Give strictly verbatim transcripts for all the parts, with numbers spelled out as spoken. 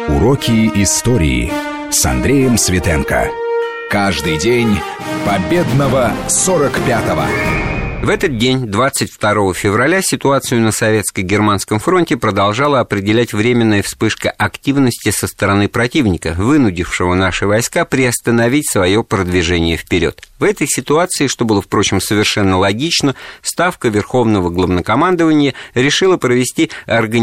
Уроки истории с Андреем Светенко. Каждый день победного сорок пятого. В этот день, двадцать второго февраля, ситуацию на Советско-Германском фронте продолжала определять временная вспышка активности со стороны противника, вынудившего наши войска приостановить свое продвижение вперед. В этой ситуации, что было, впрочем, совершенно логично, Ставка Верховного Главнокомандования решила провести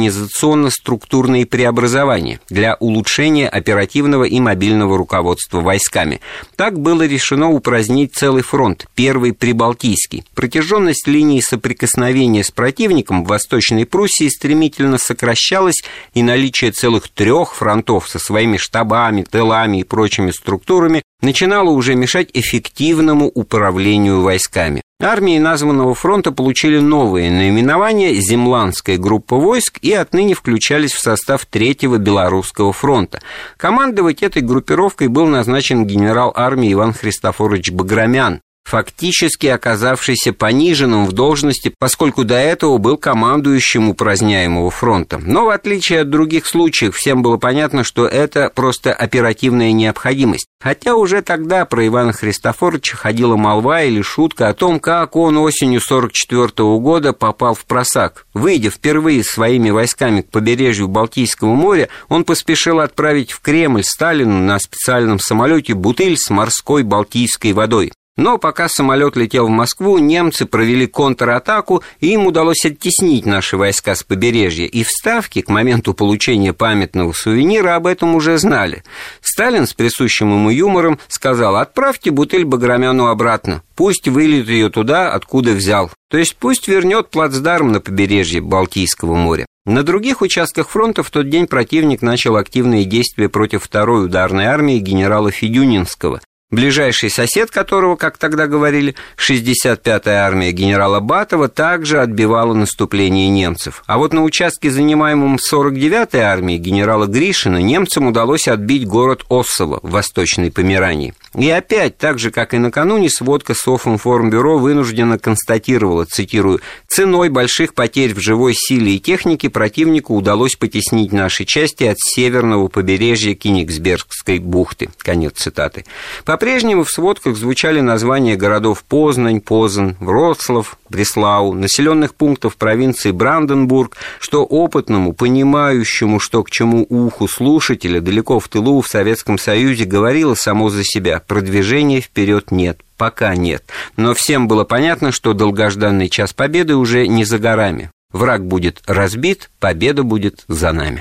организационно-структурные преобразования для улучшения оперативного и мобильного руководства войсками. Так было решено упразднить целый фронт, Первый Прибалтийский. Протяженность линии соприкосновения с противником в Восточной Пруссии стремительно сокращалась, и наличие целых трех фронтов со своими штабами, тылами и прочими структурами начинало уже мешать эффективному управлению войсками. Армии названного фронта получили новые наименования «Земландская группа войск» и отныне включались в состав Третьего Белорусского фронта. Командовать этой группировкой был назначен генерал армии Иван Христофорович Баграмян, фактически оказавшийся пониженным в должности, поскольку до этого был командующим упраздняемого фронта. Но в отличие от других случаев, всем было понятно, что это просто оперативная необходимость. Хотя уже тогда про Ивана Христофоровича ходила молва или шутка о том, как он осенью сорок четвёртого года попал в просак. Выйдя впервые своими войсками к побережью Балтийского моря, он поспешил отправить в Кремль Сталину на специальном самолете бутыль с морской балтийской водой. Но пока самолет летел в Москву, немцы провели контратаку, и им удалось оттеснить наши войска с побережья. И в Ставке к моменту получения памятного сувенира об этом уже знали. Сталин с присущим ему юмором сказал: «Отправьте бутыль Баграмяну обратно, пусть выльет ее туда, откуда взял. То есть пусть вернет плацдарм на побережье Балтийского моря». На других участках фронта в тот день противник начал активные действия против второй ударной армии генерала Федюнинского, ближайший сосед которого, как тогда говорили, шестьдесят пятая армия генерала Батова, также отбивала наступление немцев. А вот на участке, занимаемом сорок девятой армией генерала Гришина, немцам удалось отбить город Оссово в Восточной Померании. И опять, так же, как и накануне, сводка Софинформбюро вынужденно констатировала, цитирую: «Ценой больших потерь в живой силе и технике противнику удалось потеснить наши части от северного побережья Кенигсбергской бухты». Конец цитаты. По-прежнему в сводках звучали названия городов Познань, Позан, Вроцлав, Бреслау, населенных пунктов провинции Бранденбург, что опытному, понимающему, что к чему уху слушателя далеко в тылу в Советском Союзе говорило само за себя: продвижения вперед нет, пока нет. Но всем было понятно, что долгожданный час победы уже не за горами. Враг будет разбит, победа будет за нами.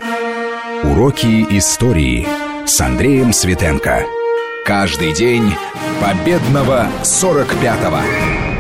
Уроки истории с Андреем Светенко. Каждый день победного сорок пятого.